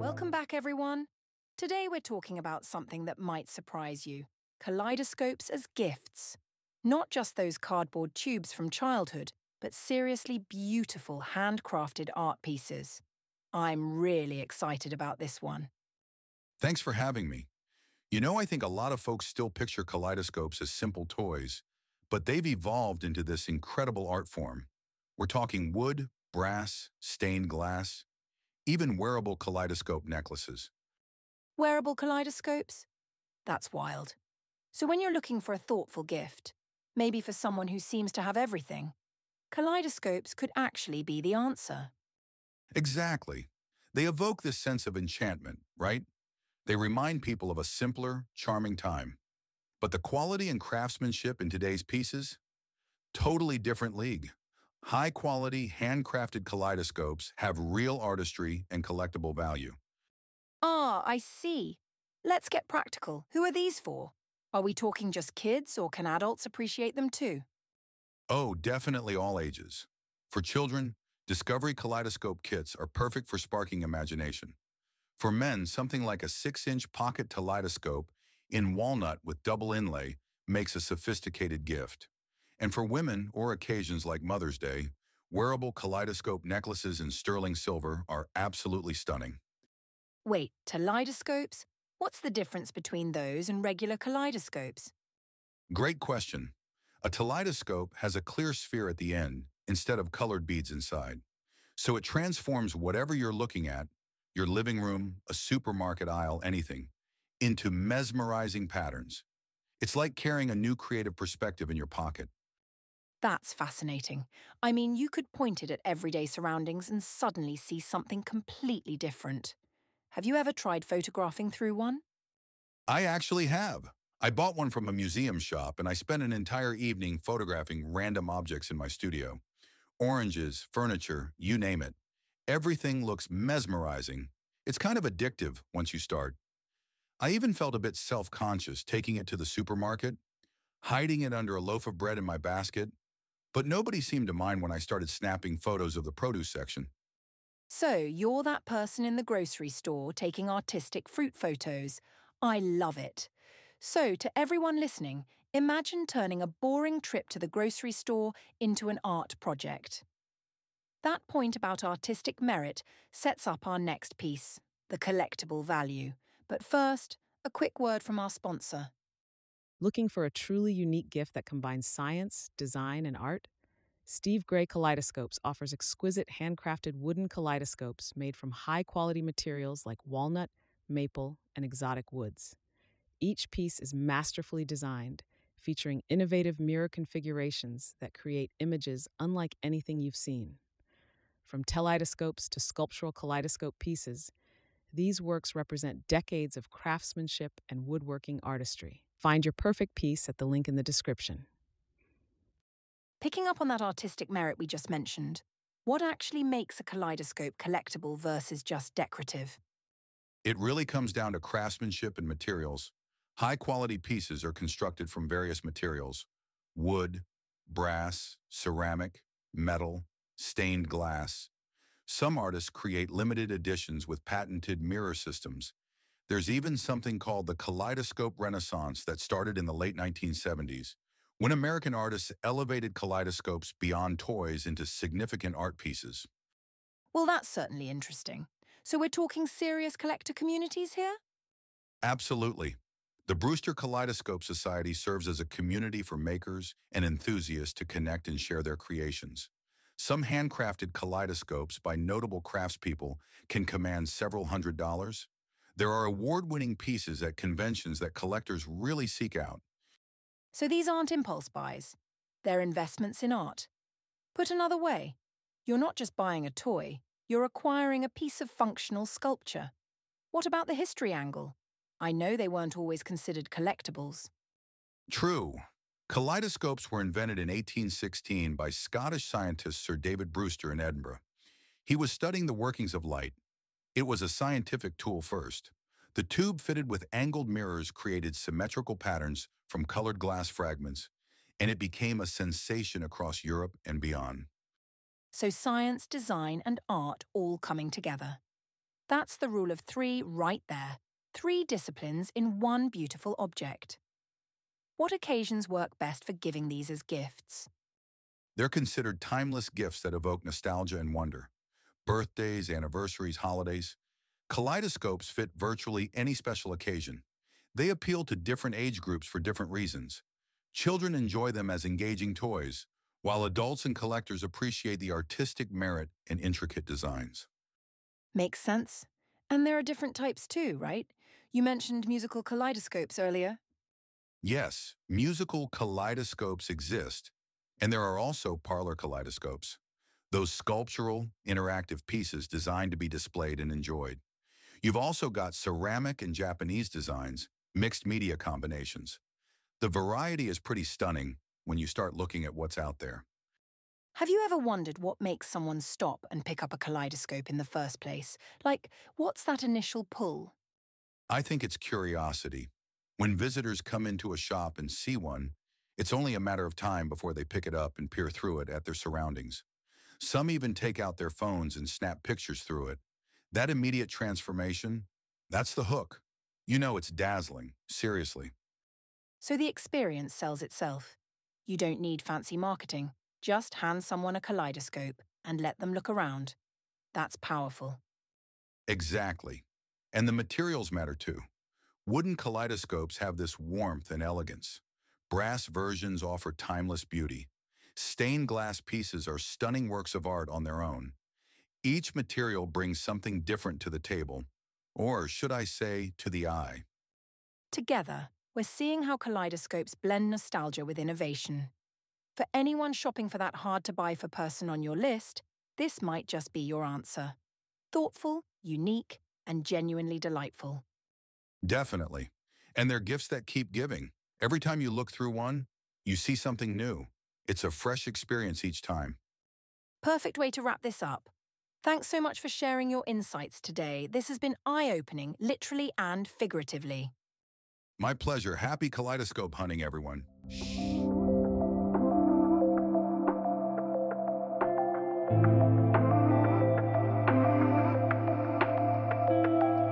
Welcome back, everyone. Today we're talking about something that might surprise you: kaleidoscopes as gifts. Not just those cardboard tubes from childhood, but seriously beautiful handcrafted art pieces. I'm really excited about this one. Thanks for having me. I think a lot of folks still picture kaleidoscopes as simple toys, but they've evolved into this incredible art form. We're talking wood, brass, stained glass, even wearable kaleidoscope necklaces. Wearable kaleidoscopes? That's wild. So when you're looking for a thoughtful gift, maybe for someone who seems to have everything, kaleidoscopes could actually be the answer. Exactly. They evoke this sense of enchantment, right? They remind people of a simpler, charming time. But the quality and craftsmanship in today's pieces? Totally different league. High-quality, handcrafted kaleidoscopes have real artistry and collectible value. Ah, I see. Let's get practical. Who are these for? Are we talking just kids, or can adults appreciate them too? Oh, definitely all ages. For children, Discovery Kaleidoscope kits are perfect for sparking imagination. For men, something like a 6-inch pocket kaleidoscope in walnut with double inlay makes a sophisticated gift. And for women or occasions like Mother's Day, wearable kaleidoscope necklaces in sterling silver are absolutely stunning. Wait, kaleidoscopes? What's the difference between those and regular kaleidoscopes? Great question. A kaleidoscope has a clear sphere at the end instead of colored beads inside. So it transforms whatever you're looking at, your living room, a supermarket aisle, anything, into mesmerizing patterns. It's like carrying a new creative perspective in your pocket. That's fascinating. I mean, you could point it at everyday surroundings and suddenly see something completely different. Have you ever tried photographing through one? I actually have. I bought one from a museum shop and I spent an entire evening photographing random objects in my studio. Oranges, furniture, you name it. Everything looks mesmerizing. It's kind of addictive once you start. I even felt a bit self-conscious taking it to the supermarket, hiding it under a loaf of bread in my basket, but nobody seemed to mind when I started snapping photos of the produce section. So, you're that person in the grocery store taking artistic fruit photos. I love it. So, to everyone listening, imagine turning a boring trip to the grocery store into an art project. That point about artistic merit sets up our next piece, the collectible value. But first, a quick word from our sponsor. Looking for a truly unique gift that combines science, design, and art? Steve Gray Kaleidoscopes offers exquisite handcrafted wooden kaleidoscopes made from high-quality materials like walnut, maple, and exotic woods. Each piece is masterfully designed, featuring innovative mirror configurations that create images unlike anything you've seen. From teleidoscopes to sculptural kaleidoscope pieces, these works represent decades of craftsmanship and woodworking artistry. Find your perfect piece at the link in the description. Picking up on that artistic merit we just mentioned, what actually makes a kaleidoscope collectible versus just decorative? It really comes down to craftsmanship and materials. High-quality pieces are constructed from various materials: wood, brass, ceramic, metal, stained glass. Some artists create limited editions with patented mirror systems. There's even something called the Kaleidoscope Renaissance that started in the late 1970s, when American artists elevated kaleidoscopes beyond toys into significant art pieces. Well, that's certainly interesting. So we're talking serious collector communities here? Absolutely. The Brewster Kaleidoscope Society serves as a community for makers and enthusiasts to connect and share their creations. Some handcrafted kaleidoscopes by notable craftspeople can command several $100s. There are award-winning pieces at conventions that collectors really seek out. So these aren't impulse buys. They're investments in art. Put another way, you're not just buying a toy, you're acquiring a piece of functional sculpture. What about the history angle? I know they weren't always considered collectibles. True. Kaleidoscopes were invented in 1816 by Scottish scientist Sir David Brewster in Edinburgh. He was studying the workings of light. It was a scientific tool first. The tube fitted with angled mirrors created symmetrical patterns from colored glass fragments, and it became a sensation across Europe and beyond. So science, design, and art all coming together. That's the rule of three right there. 3 disciplines in one beautiful object. What occasions work best for giving these as gifts? They're considered timeless gifts that evoke nostalgia and wonder. Birthdays, anniversaries, holidays. Kaleidoscopes fit virtually any special occasion. They appeal to different age groups for different reasons. Children enjoy them as engaging toys, while adults and collectors appreciate the artistic merit and intricate designs. Makes sense. And there are different types too, right? You mentioned musical kaleidoscopes earlier. Yes, musical kaleidoscopes exist, and there are also parlor kaleidoscopes, those sculptural, interactive pieces designed to be displayed and enjoyed. You've also got ceramic and Japanese designs, mixed media combinations. The variety is pretty stunning when you start looking at what's out there. Have you ever wondered what makes someone stop and pick up a kaleidoscope in the first place? Like, what's that initial pull? I think it's curiosity. When visitors come into a shop and see one, it's only a matter of time before they pick it up and peer through it at their surroundings. Some even take out their phones and snap pictures through it. That immediate transformation, that's the hook. You know it's dazzling, seriously. So the experience sells itself. You don't need fancy marketing. Just hand someone a kaleidoscope and let them look around. That's powerful. Exactly. And the materials matter too. Wooden kaleidoscopes have this warmth and elegance. Brass versions offer timeless beauty. Stained glass pieces are stunning works of art on their own. Each material brings something different to the table, or should I say, to the eye. Together, we're seeing how kaleidoscopes blend nostalgia with innovation. For anyone shopping for that hard-to-buy-for person on your list, this might just be your answer. Thoughtful, unique, and genuinely delightful. Definitely. And they're gifts that keep giving. Every time you look through one, you see something new. It's a fresh experience each time. Perfect way to wrap this up. Thanks so much for sharing your insights today. This has been eye-opening, literally and figuratively. My pleasure. Happy kaleidoscope hunting, everyone.